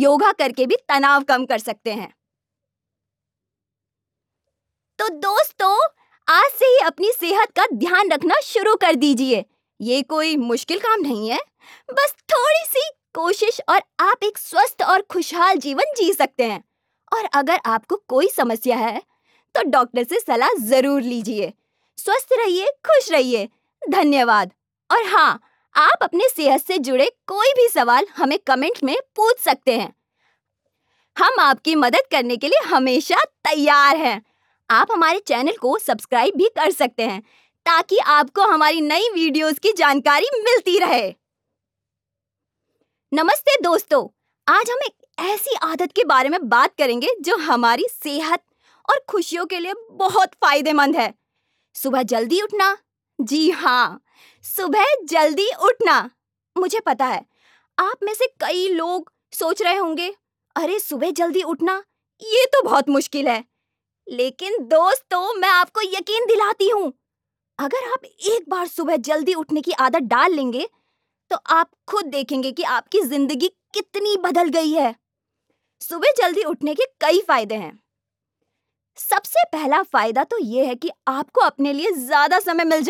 योगा करके भी तनाव कम कर सकते हैं। तो दोस्तों, आज से ही अपनी सेहत का ध्यान रखना शुरू कर दीजिए। ये कोई मुश्किल काम नहीं है, बस थोड़ी सी कोशिश और आप एक स्वस्थ और खुशहाल जीवन जी सकते हैं। और अगर आपको कोई समस्या है, तो डॉक्टर से सलाह जरूर लीजिए। स्वस्थ रहिए, खुश रहिए। धन्यवाद। और हाँ, आप अपने सेहत से जुड़े कोई भी सवाल हमें कमेंट में पूछ सकते हैं। हम आपकी मदद करने के लिए हमेशा तैयार हैं। आप हमारे चैनल को सब्सक्राइब भी कर सकते हैं ताकि आपको हमारी नई वीडियोस की जानकारी मिलती रहे। नमस्ते दोस्तों, आज हम एक ऐसी आदत के बारे में बात करेंगे जो हमारी सेहत और खुशियों के लिए बहुत फायदेमंद है। सुबह जल्दी उठना। जी हाँ, सुबह जल्दी उठना। मुझे पता है, आप में से कई लोग सोच रहे होंगे, अरे सुबह जल्दी उठना, ये तो बहुत मुश्किल है। लेकिन दोस्तों, मैं आपको यकीन दिलाती हूँ, अगर आप एक बार सुबह जल्दी उठने की आदत डाल लेंगे, तो आप खुद देखेंगे कि आपकी जिंदगी कितनी बदल गई है। सुबह जल्दी उठने के कई फायदे हैं। सबसे पहला फायदा तो ये है कि आपको अपने लिए ज्यादा समय मिल